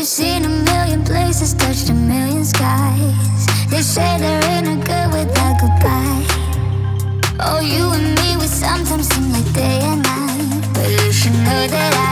We've seen a million places, touched a million skies. They say there ain't a good without goodbye. Oh, you and me, we sometimes seem like day and night. But you should know that